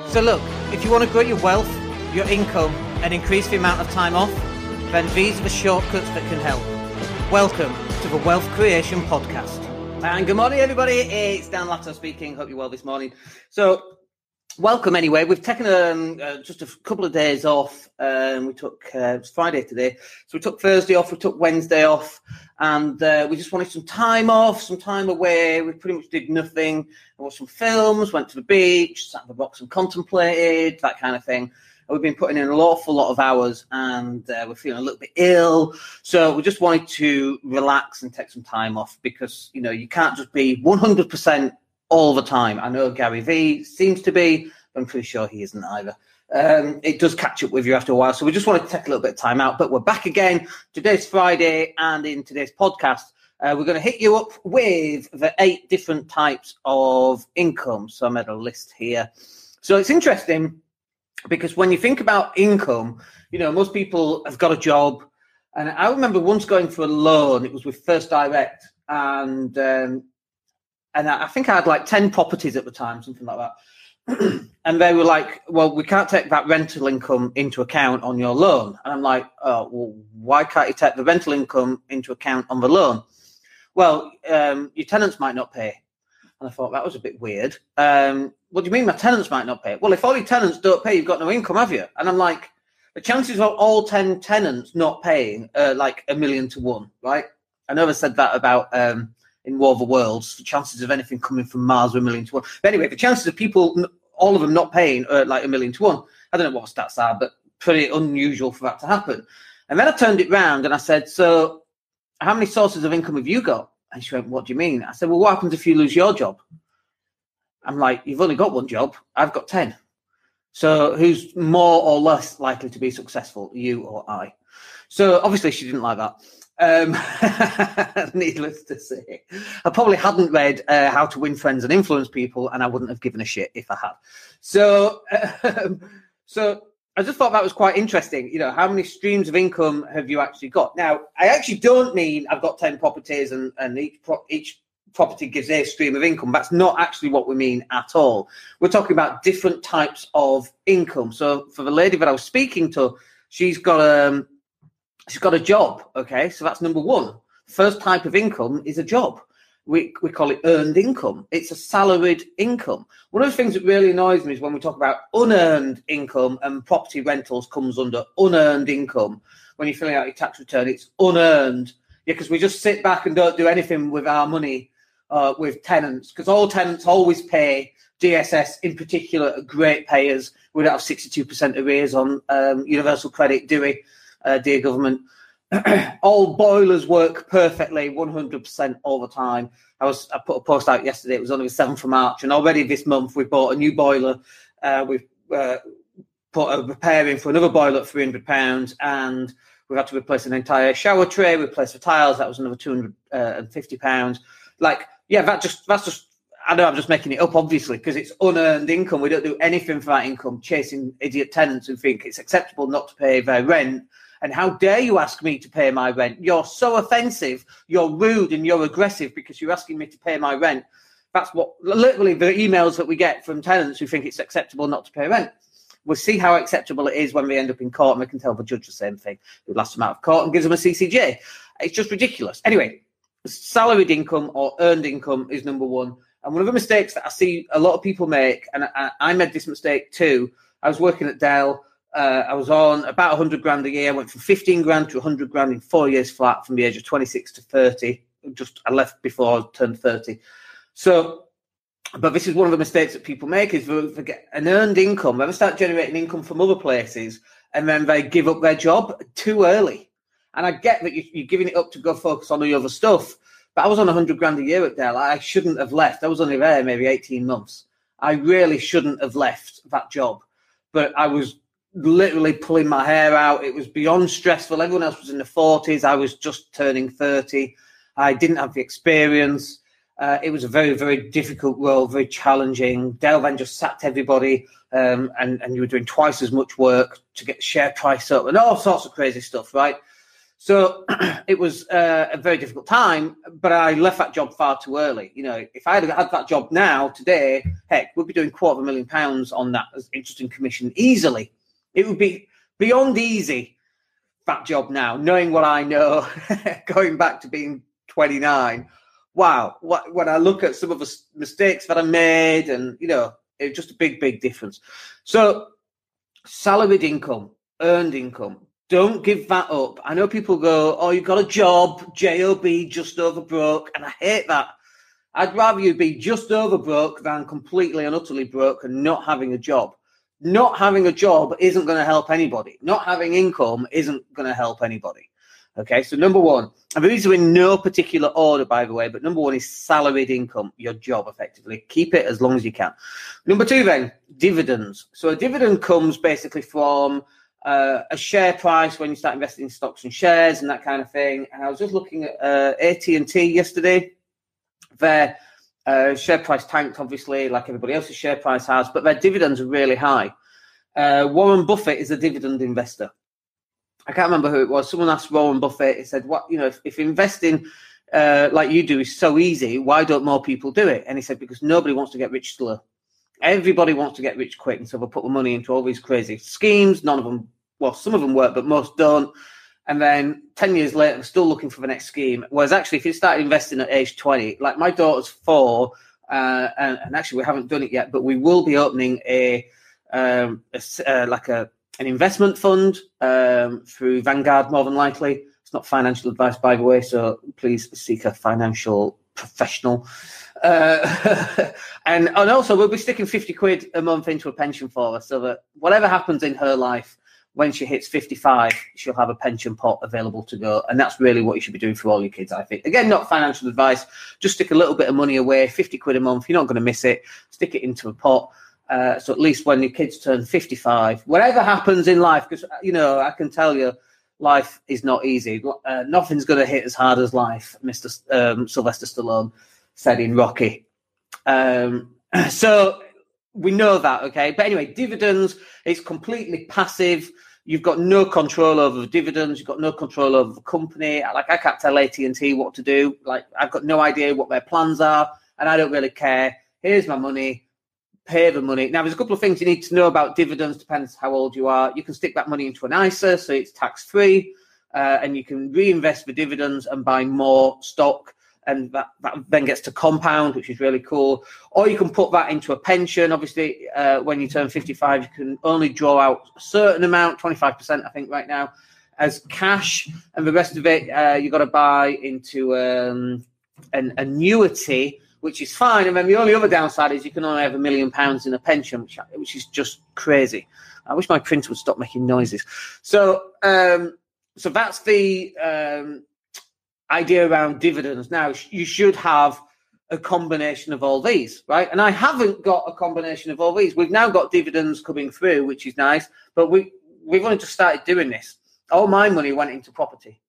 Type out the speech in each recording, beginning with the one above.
So look, if you want to grow your wealth, your income, and increase the amount of time off, then these are the shortcuts that can help. Welcome to the Wealth Creation Podcast. And good morning, everybody. It's Dan Latto speaking. Hope you're well this morning. So welcome anyway. We've taken just a couple of days off. We took, it's Friday today. So we took Thursday off, we took Wednesday off, and we just wanted some time off, some time away. We pretty much did nothing. I watched some films, went to the beach, sat on the rocks and contemplated, that kind of thing. And we've been putting in an awful lot of hours, and we're feeling a little bit ill. So we just wanted to relax and take some time off because, you know, you can't just be 100% all the time. I know Gary Vee seems to be, but I'm pretty sure he isn't either. It does catch up with you after a while. So we just wanted to take a little bit of time out, but we're back again. Today's Friday, and in today's podcast, we're going to hit you up with the 8 different types of income. So I made a list here. So it's interesting because when you think about income, you know, most people have got a job. And I remember once going for a loan. It was with First Direct, and I think I had like 10 properties at the time, something like that. And they were like, well, we can't take that rental income into account on your loan. And I'm like, oh, well, why can't you take the rental income into account on the loan? Well, your tenants might not pay. And I thought that was a bit weird. What do you mean my tenants might not pay? Well, if all your tenants don't pay, you've got no income, have you? And I'm like, the chances of all 10 tenants not paying are like 1,000,000 to 1, right? I never said that about in War of the Worlds. The chances of anything coming from Mars are 1,000,000 to 1. But anyway, the chances of people, all of them not paying, are like 1,000,000 to 1. I don't know what the stats are, but pretty unusual for that to happen. And then I turned it round and I said, so how many sources of income have you got? And she went, what do you mean? I said, well, what happens if you lose your job? I'm like, you've only got one job. I've got 10. So who's more or less likely to be successful, you or I? So obviously she didn't like that. Needless to say, I probably hadn't read How to Win Friends and Influence People, and I wouldn't have given a shit if I had. So I just thought that was quite interesting. You know, how many streams of income have you actually got? Now, I actually don't mean I've got 10 properties and each property gives a stream of income. That's not actually what we mean at all. We're talking about different types of income. So for the lady that I was speaking to, she's got a job. Okay, so that's number one. First type of income is a job. We call it earned income. It's a salaried income. One of the things that really annoys me is when we talk about unearned income, and property rentals comes under unearned income. When you're filling out your tax return, it's unearned. Yeah, because we just sit back and don't do anything with our money with tenants, because all tenants always pay. DSS in particular are great payers. We don't have 62% arrears on universal credit, do we, dear government? All boilers work perfectly 100% all the time. I put a post out yesterday. It was only the 7th of March, and already this month we bought a new boiler. We've put a repair in for another boiler at £300, and we've had to replace an entire shower tray, replace the tiles. That was another £250. Like, yeah, that's just. I know I'm just making it up, obviously, because it's unearned income. We don't do anything for that income, chasing idiot tenants who think it's acceptable not to pay their rent. And how dare you ask me to pay my rent? You're so offensive, you're rude, and you're aggressive because you're asking me to pay my rent. That's what literally the emails that we get from tenants who think it's acceptable not to pay rent. We'll see how acceptable it is when we end up in court, and we can tell the judge the same thing, who lasts them out of court and gives them a CCJ. It's just ridiculous. Anyway, salaried income or earned income is number one. And one of the mistakes that I see a lot of people make, and I made this mistake too. I was working at Dell. I was on about 100 grand a year. I went from 15 grand to 100 grand in 4 years flat from the age of 26 to 30. I left before I turned 30. So, but this is one of the mistakes that people make, is they get an earned income. They start generating income from other places, and then they give up their job too early. And I get that you're giving it up to go focus on the other stuff. But I was on 100 grand a year at Dell. I shouldn't have left. I was only there maybe 18 months. I really shouldn't have left that job. But I was literally pulling my hair out. It was beyond stressful. Everyone else was in the 40s. I was just turning 30. I didn't have the experience. It was a very, very difficult role, very challenging. Dell then just sacked everybody, and you were doing twice as much work to get the share price up and all sorts of crazy stuff, right? So it was a very difficult time, but I left that job far too early. You know, if I had had that job now, today, Heck, we'd be doing £250,000 on that as interest and commission easily. It would be beyond easy, that job now, knowing what I know, going back to being 29. Wow, when I look at some of the mistakes that I made, and, you know, it's just a big, big difference. So salaried income, earned income, don't give that up. I know people go, oh, you've got a job, JOB, just over broke, and I hate that. I'd rather you be just over broke than completely and utterly broke and not having a job. Not having a job isn't going to help anybody. Not having income isn't going to help anybody. Okay, so number one, and these are in no particular order, by the way, but number one is salaried income, your job, effectively. Keep it as long as you can. Number two, then, dividends. So a dividend comes basically from a share price when you start investing in stocks and shares and that kind of thing. And I was just looking at AT&T yesterday. Their share price tanked, obviously, like everybody else's share price has, but their dividends are really high. Warren Buffett is a dividend investor. I can't remember who it was. Someone asked Warren Buffett, he said, "What, you know, if investing like you do is so easy, why don't more people do it?" And he said, because nobody wants to get rich slow. Everybody wants to get rich quick, and so they'll put the money into all these crazy schemes. None of them, well, some of them work, but most don't. And then 10 years later, they're still looking for the next scheme. Whereas actually, if you start investing at age 20, like my daughter's 4, and actually we haven't done it yet, but we will be opening an investment fund through Vanguard, more than likely. It's not financial advice, by the way, so please seek a financial professional. And also, we'll be sticking 50 quid a month into a pension for her, so that whatever happens in her life, when she hits 55, she'll have a pension pot available to go. And that's really what you should be doing for all your kids, I think. Again, not financial advice. Just stick a little bit of money away, 50 quid a month. You're not going to miss it. Stick it into a pot. So at least when your kids turn 55, whatever happens in life, because, you know, I can tell you, life is not easy. Nothing's going to hit as hard as life, Mr. Sylvester Stallone said in Rocky. So we know that, okay? But anyway, dividends, it's completely passive. You've got no control over the dividends. You've got no control over the company. Like, I can't tell AT&T what to do. Like, I've got no idea what their plans are, and I don't really care. Here's my money. Pay the money. Now, there's a couple of things you need to know about dividends, depends how old you are. You can stick that money into an ISA, so it's tax-free, and you can reinvest the dividends and buy more stock, and that then gets to compound, which is really cool. Or you can put that into a pension. Obviously, when you turn 55, you can only draw out a certain amount, 25%, I think, right now, as cash, and the rest of it you've got to buy into an annuity, which is fine. And then the only other downside is you can only have £1 million in a pension, which is just crazy. I wish my printer would stop making noises. So that's the idea around dividends. Now, you should have a combination of all these, right? And I haven't got a combination of all these. We've now got dividends coming through, which is nice, but we've only just started doing this. All my money went into property.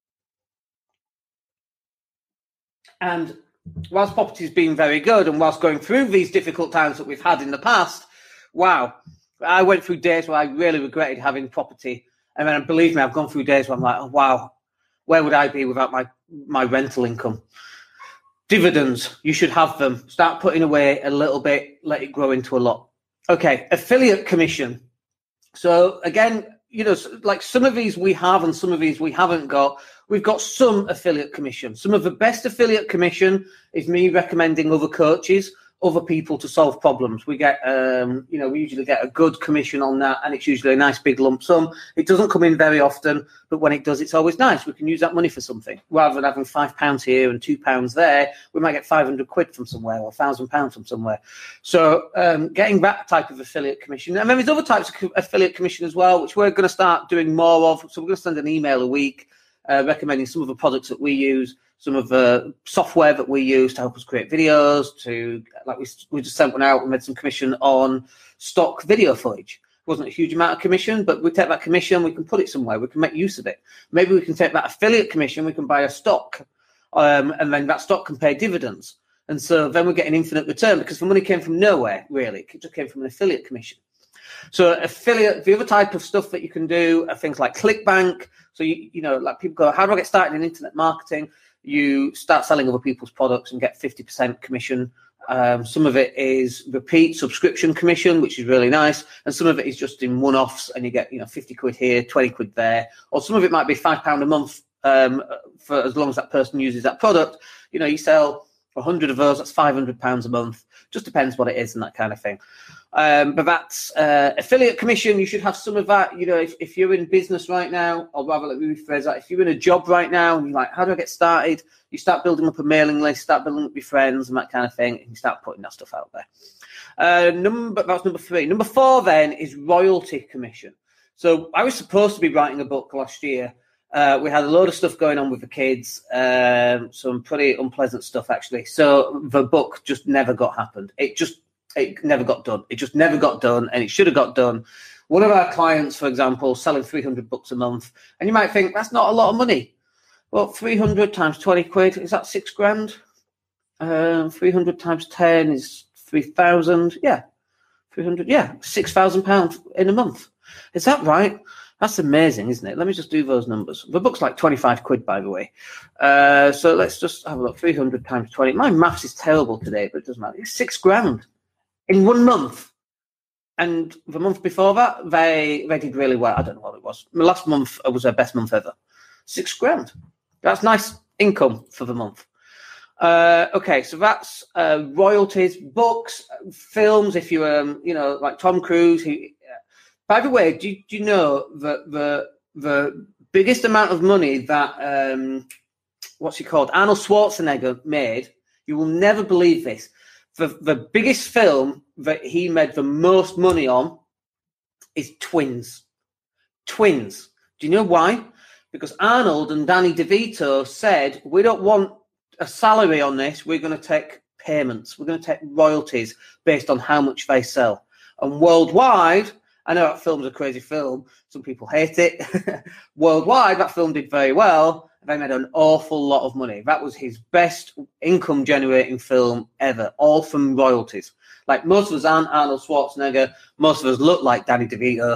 And whilst property's been very good, and whilst going through these difficult times that we've had in the past, wow, I went through days where I really regretted having property. And then, believe me, I've gone through days where I'm like, oh, wow, where would I be without my rental income? Dividends, you should have them. Start putting away a little bit, let it grow into a lot. Okay, affiliate commission. So again, you know, like some of these we have and some of these we haven't got. We've got some affiliate commission. Some of the best affiliate commission is me recommending other coaches, other people to solve problems. We get, we usually get a good commission on that, and it's usually a nice big lump sum. It doesn't come in very often, but when it does, it's always nice. We can use that money for something. Rather than having £5 here and £2 there, we might get 500 quid from somewhere or £1,000 from somewhere. So getting that type of affiliate commission. And then there's other types of affiliate commission as well, which we're going to start doing more of. So we're going to send an email a week recommending some of the products that we use, some of the software that we use to help us create videos, we just sent one out and made some commission on stock video footage. It wasn't a huge amount of commission, but we take that commission, we can put it somewhere, we can make use of it. Maybe we can take that affiliate commission, we can buy a stock, and then that stock can pay dividends. And so then we get an infinite return, because the money came from nowhere, really. It just came from an affiliate commission. So affiliate, the other type of stuff that you can do are things like ClickBank. So, like people go, how do I get started in internet marketing? You start selling other people's products and get 50% commission Some of it is repeat subscription commission, which is really nice. And some of it is just in one-offs, and you get, 50 quid here, 20 quid there. Or some of it might be £5 a month for as long as that person uses that product. You sell 100 of those, that's £500 a month. Just depends what it is and that kind of thing. But that's affiliate commission. You should have some of that. If you're in business right now, or rather, let me rephrase that. If you're in a job right now and you're like, how do I get started? You start building up a mailing list, start building up your friends and that kind of thing, and you start putting that stuff out there. That's number 3. Number 4 then is royalty commission. So I was supposed to be writing a book last year. We had a load of stuff going on with the kids, some pretty unpleasant stuff actually. So the book just never happened. It never got done. It just never got done, and it should have got done. One of our clients, for example, selling 300 books a month, and you might think that's not a lot of money. Well, 300 times 20 quid, is that £6,000? 300 times 10 is 3,000. Yeah, 300. Yeah, £6,000 in a month. Is that right? That's amazing, isn't it? Let me just do those numbers. The book's like 25 quid, by the way. So let's just have a look. 300 times 20. My maths is terrible today, but it doesn't matter. It's £6,000 in 1 month. And the month before that, they did really well. I don't know what it was. The last month was their best month ever. £6,000. That's nice income for the month. Okay, so that's royalties, books, films. If you like Tom Cruise. By the way, do you know that the biggest amount of money that what's he called, Arnold Schwarzenegger made? You will never believe this. The biggest film that he made the most money on is Twins. Twins. Do you know why? Because Arnold and Danny DeVito said, we don't want a salary on this. We're going to take payments. We're going to take royalties based on how much they sell. And worldwide, I know that film's a crazy film. Some people hate it. Worldwide, that film did very well. They made an awful lot of money. That was his best income-generating film ever, all from royalties. Like, most of us aren't Arnold Schwarzenegger. Most of us look like Danny DeVito.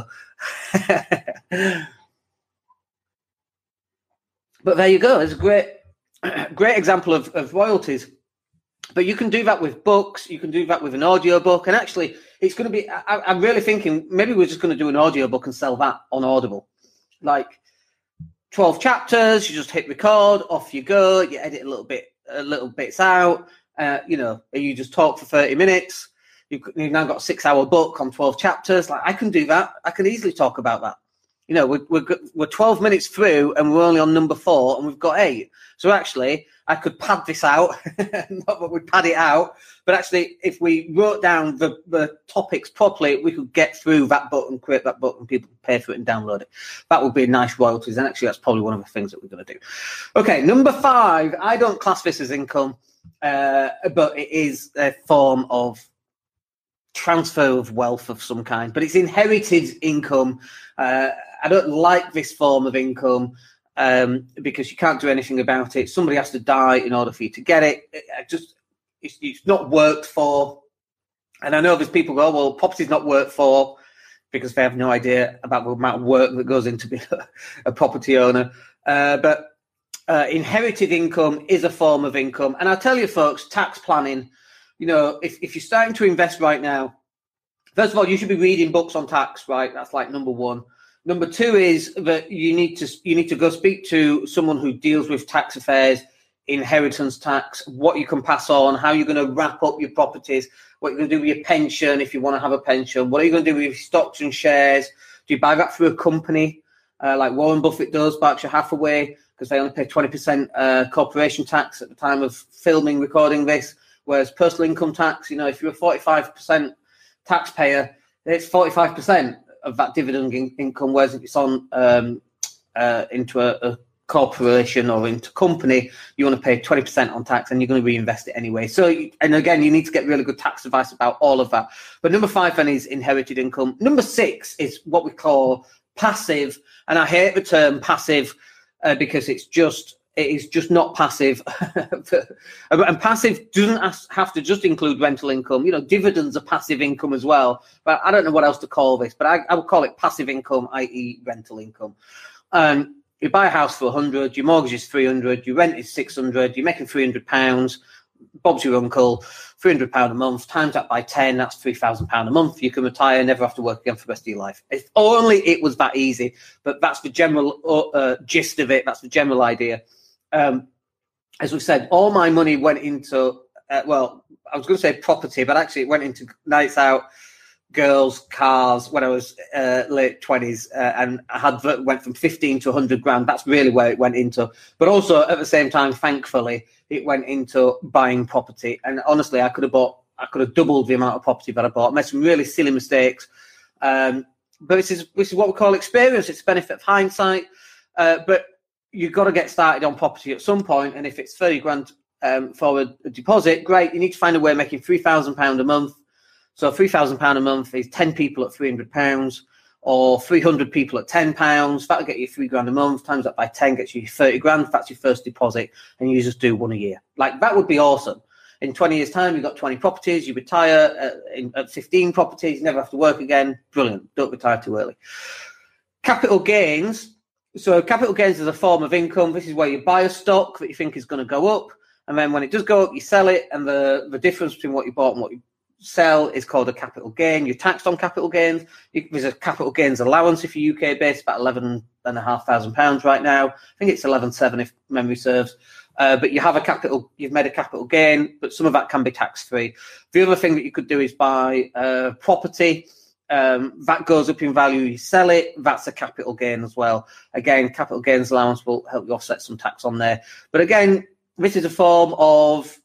But there you go. It's a great example of royalties. But you can do that with books. You can do that with an audio book. And actually, it's going to be, I'm really thinking, maybe we're just going to do an audio book and sell that on Audible. Like 12 chapters, you just hit record, off you go, you edit a little bits out, and you just talk for 30 minutes. You've now got a 6-hour book on 12 chapters. Like, I can do that. I can easily talk about that. We're 12 minutes through and we're only on number 4 and we've got 8. So actually, I could pad this out. Not that we'd pad it out, but actually, if we wrote down the topics properly, we could get through that book and create that book and people could pay for it and download it. That would be nice royalties. And actually, that's probably one of the things that we're going to do. Okay, number 5. I don't class this as income, but it is a form of transfer of wealth of some kind, but it's inherited income. I don't like this form of income because you can't do anything about it. Somebody has to die in order for you to get it. It's not worked for. And I know there's people go, well, property's not worked for, because they have no idea about the amount of work that goes into being a property owner. But inherited income is a form of income. And I'll tell you, folks, tax planning, if you're starting to invest right now, first of all, you should be reading books on tax, right? That's like number 1. Number 2 is that you need to go speak to someone who deals with tax affairs, inheritance tax, what you can pass on, how you're going to wrap up your properties, what you're going to do with your pension if you want to have a pension, what are you going to do with your stocks and shares? Do you buy that through a company like Warren Buffett does, Berkshire Hathaway, because they only pay 20% corporation tax at the time of recording this, whereas personal income tax, if you're a 45% taxpayer, it's 45% of that dividend income, whereas if it's on into a corporation or into company, you want to pay 20% on tax and you're going to reinvest it anyway. So, and again, you need to get really good tax advice about all of that. But number 5 then is inherited income. Number 6 is what we call passive. And I hate the term passive because it is just not passive. And passive doesn't have to just include rental income. Dividends are passive income as well. But I don't know what else to call this, but I would call it passive income, i.e. rental income. You buy a house for 100, your mortgage is 300, your rent is 600, you're making £300. Bob's your uncle, £300 a month, times that by 10, that's £3,000 a month. You can retire, never have to work again for the rest of your life. If only it was that easy, but that's the general gist of it. That's the general idea. As we said, all my money went into, I was going to say property, but actually it went into nights out, girls, cars when I was late 20s, and I went from 15 to 100 grand. That's really where it went into. But also at the same time, thankfully, it went into buying property. And honestly, I could have doubled the amount of property that I bought. I made some really silly mistakes. But this is what we call experience. It's the benefit of hindsight. But you've got to get started on property at some point. And if it's 30 grand for a deposit, great. You need to find a way of making £3,000 a month. So £3,000 a month is 10 people at £300, or 300 people at £10. That'll get you £3 grand a month. Times that by 10 gets you 30 grand. That's your first deposit, and you just do one a year. Like, that would be awesome. In 20 years' time, you've got 20 properties. You retire at 15 properties. You never have to work again. Brilliant. Don't retire too early. Capital gains. So capital gains is a form of income. This is where you buy a stock that you think is going to go up, and then when it does go up, you sell it, and the difference between what you bought and what you sell is called a capital gain. You're taxed on capital gains. There's a capital gains allowance if you're UK based, about £11,500 right now. I think it's 11,700 if memory serves. But you've made a capital gain, but some of that can be tax free. The other thing that you could do is buy property. That goes up in value. You sell it. That's a capital gain as well. Again, capital gains allowance will help you offset some tax on there. But again, this is a form of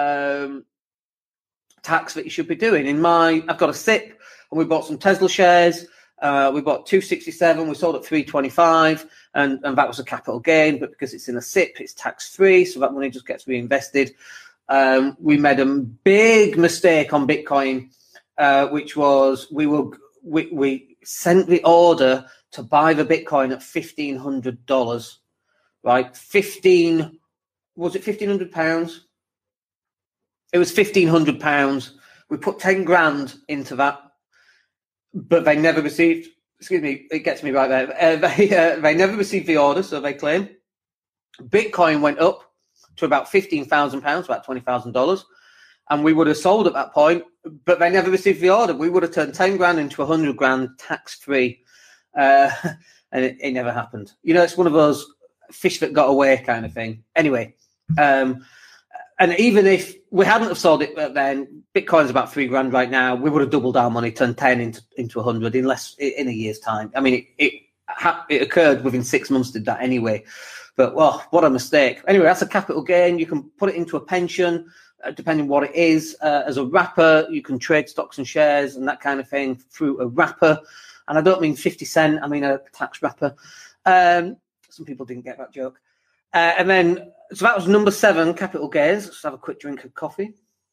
tax that you should be doing. I've got a SIP, and we bought some Tesla shares. We bought 267. We sold at 325, and that was a capital gain. But because it's in a SIP, it's tax free, so that money just gets reinvested. We made a big mistake on Bitcoin, which was we sent the order to buy the Bitcoin at $1,500. Right, was it £1,500? It was £1,500. We put 10 grand into that, but they never received. Excuse me, it gets me right there. They never received the order, so they claim. Bitcoin went up to about £15,000, about $20,000, and we would have sold at that point, but they never received the order. We would have turned 10 grand into 100 grand tax free, and it never happened. It's one of those fish that got away kind of thing. Anyway. And even if we hadn't have sold it then, Bitcoin's about $3 grand right now. We would have doubled our money, turned 10 into 100 in a year's time. I mean, it occurred within 6 months. Did that anyway? But what a mistake. Anyway, that's a capital gain. You can put it into a pension, depending what it is. As a wrapper, you can trade stocks and shares and that kind of thing through a wrapper. And I don't mean 50 cent. I mean a tax wrapper. Some people didn't get that joke. And then, so that was number 7, capital gains. Let's have a quick drink of coffee.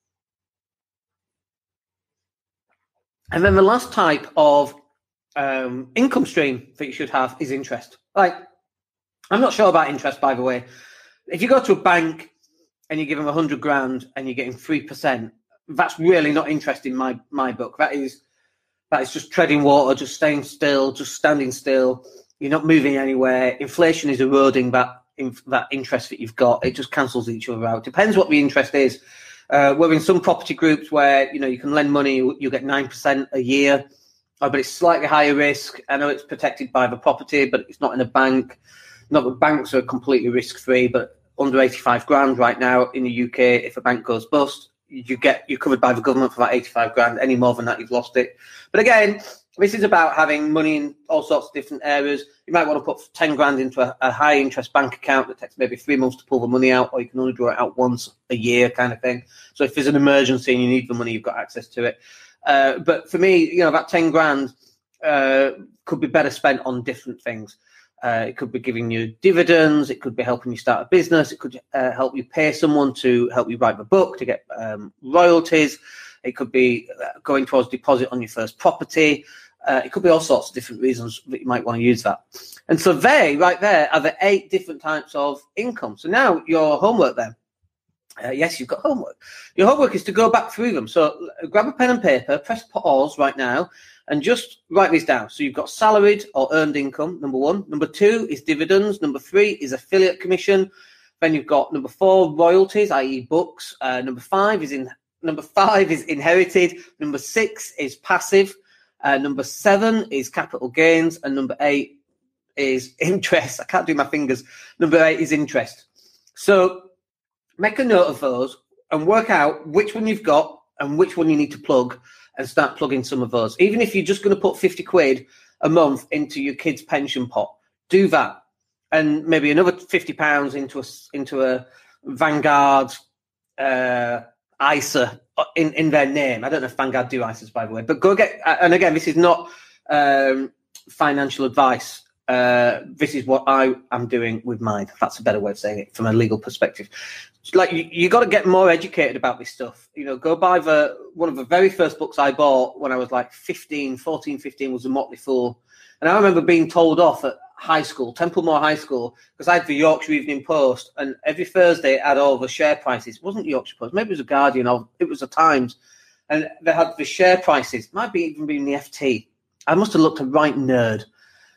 And then the last type of income stream that you should have is interest. Like, I'm not sure about interest, by the way. If you go to a bank and you give them 100 grand and you're getting 3%, that's really not interest in my book. That is just treading water, just staying still, just standing still. You're not moving anywhere. Inflation is eroding that interest that you've got. It just cancels each other out. Depends what the interest is. We're in some property groups where you can lend money, you get 9% a year, but it's slightly higher risk. I know it's protected by the property, but it's not in a bank. Not that banks are completely risk free, but under 85 grand right now in the UK, if a bank goes bust, you're covered by the government for that 85 grand. Any more than that, you've lost it. But again, this is about having money in all sorts of different areas. You might want to put 10 grand into a high interest bank account that takes maybe 3 months to pull the money out, or you can only draw it out once a year kind of thing. So if there's an emergency and you need the money, you've got access to it. But for me, that 10 grand could be better spent on different things. It could be giving you dividends. It could be helping you start a business. It could help you pay someone to help you write the book, to get royalties. It could be going towards deposit on your first property. It could be all sorts of different reasons that you might want to use that. And so right there are the 8 different types of income. So now your homework then. Yes, you've got homework. Your homework is to go back through them. So grab a pen and paper, press pause right now, and just write these down. So you've got salaried or earned income, number 1. Number 2 is dividends. Number 3 is affiliate commission. Then you've got number 4, royalties, i.e. books. Number 5 is inherited. Number 6 is passive. Number 7 is capital gains. And number 8 is interest. I can't do my fingers. Number 8 is interest. So make a note of those and work out which one you've got and which one you need to plug, and start plugging some of those. Even if you're just going to put 50 quid a month into your kid's pension pot, do that. And maybe another £50 into a Vanguard ISA in their name. I don't know if Vanguard do ISAs, by the way, but go get, and again, this is not financial advice. This is what I am doing with mine. That's a better way of saying it from a legal perspective. Like you got to get more educated about this stuff. You know, go buy one of the very first books I bought when I was like 14, 15 was The Motley Fool. And I remember being told off at high school, Templemore High School, because I had the Yorkshire Evening Post, and every Thursday it had all the share prices. It wasn't Yorkshire Post, maybe it was a Guardian, or it was the Times. And they had the share prices. Might be even been the FT. I must have looked a right nerd.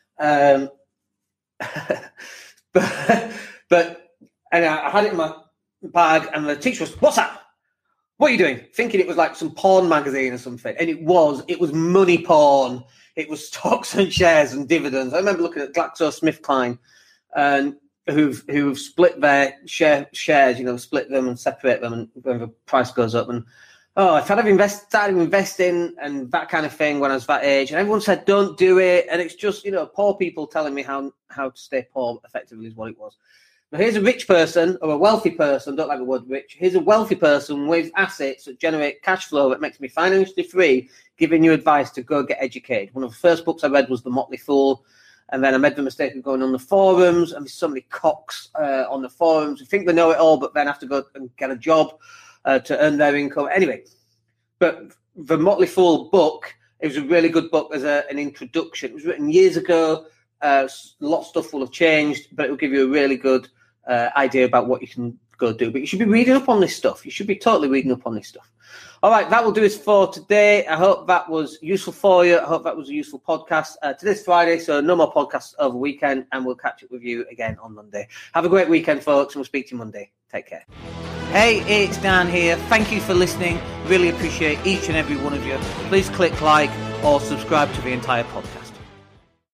But I had it in my bag, and the teacher was, "What's that? What are you doing?" Thinking it was like some porn magazine or something. And it was money porn. It was stocks and shares and dividends. I remember looking at GlaxoSmithKline, and who've split their shares, split them and separate them, and when the price goes up. And if I'd have started investing and that kind of thing when I was that age, and everyone said don't do it, and it's just poor people telling me how to stay poor effectively is what it was. But here's a rich person, or a wealthy person, don't like the word rich. Here's a wealthy person with assets that generate cash flow that makes me financially free, giving you advice to go get educated. One of the first books I read was The Motley Fool, and then I made the mistake of going on the forums, and there's so many cocks on the forums who think they know it all, but then have to go and get a job to earn their income. Anyway, but the Motley Fool book, it was a really good book as an introduction. It was written years ago. A lot of stuff will have changed, but it will give you a really good idea about what you can go do. But you should be reading up on this stuff. You should be totally reading up on this stuff. All right, that will do us for today. I hope that was useful for you. I hope that was a useful podcast. Today's Friday, so no more podcasts over the weekend, and we'll catch up with you again on Monday. Have a great weekend, folks, and we'll speak to you Monday. Take care. Hey, it's Dan here. Thank you for listening. Really appreciate each and every one of you. Please click like or subscribe to the entire podcast.